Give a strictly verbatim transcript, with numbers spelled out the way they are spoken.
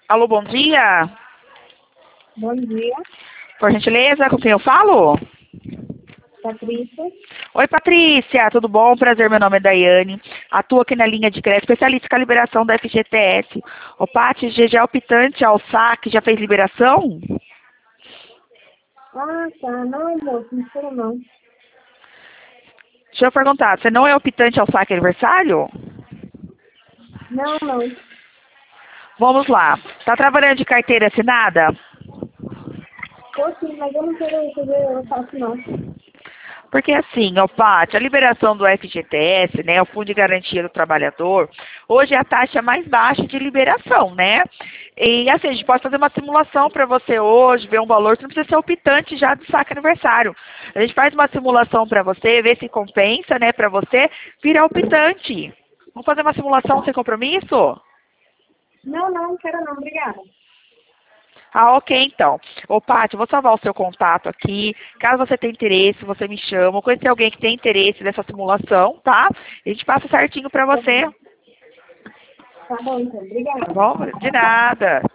Alô, bom dia. Bom dia, Por gentileza, com quem eu falo? Patrícia. Oi, Patrícia, tudo bom? Prazer, meu nome é Daiane. Atuo aqui na linha de crédito, especialista em liberação da F G T S. Ô, Pati, já é optante ao saque, já fez liberação? Ah, tá. Não, moço, não sei não. Deixa eu perguntar, você não é optante ao saque aniversário? Não, não. Vamos lá. Tá trabalhando de carteira assinada? Tô sim, mas eu não quero fazer, eu faço não. Porque assim, ó, Paty, a liberação do F G T S, né, o Fundo de Garantia do Trabalhador, hoje é a taxa mais baixa de liberação, né? E assim, a gente pode fazer uma simulação para você hoje, ver um valor, você não precisa ser optante já do saque aniversário. A gente faz uma simulação para você, ver se compensa, né, para você virar optante. Vamos fazer uma simulação sem compromisso? Não, não, não quero não, obrigada. Ah, ok, então. Ô, Paty, eu vou salvar o seu contato aqui. Caso você tenha interesse, você me chama. Eu conheci alguém que tem interesse nessa simulação, tá? A gente passa certinho pra Tá você. bom, tá bom então, Tá obrigada. bom? De nada.